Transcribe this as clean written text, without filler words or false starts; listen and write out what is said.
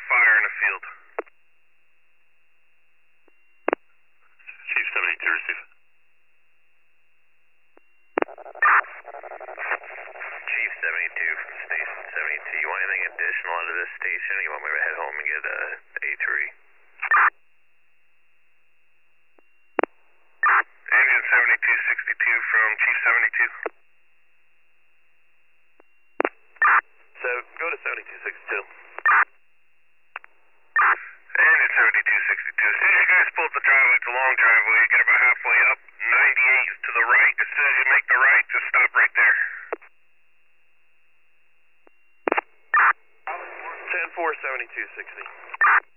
fire in the field. Chief 72, receive. Chief 72 from Station 72. You want anything additional out of this station, or you want me to head home and get A3? Engine 7262 from Chief 72. So, go to 7262. Engine 7262. As soon as you guys pull up the driveway, it's a long driveway. You get about halfway up. 98 is to the right. As soon as you make the right, just stop right there. 10-4, 7260.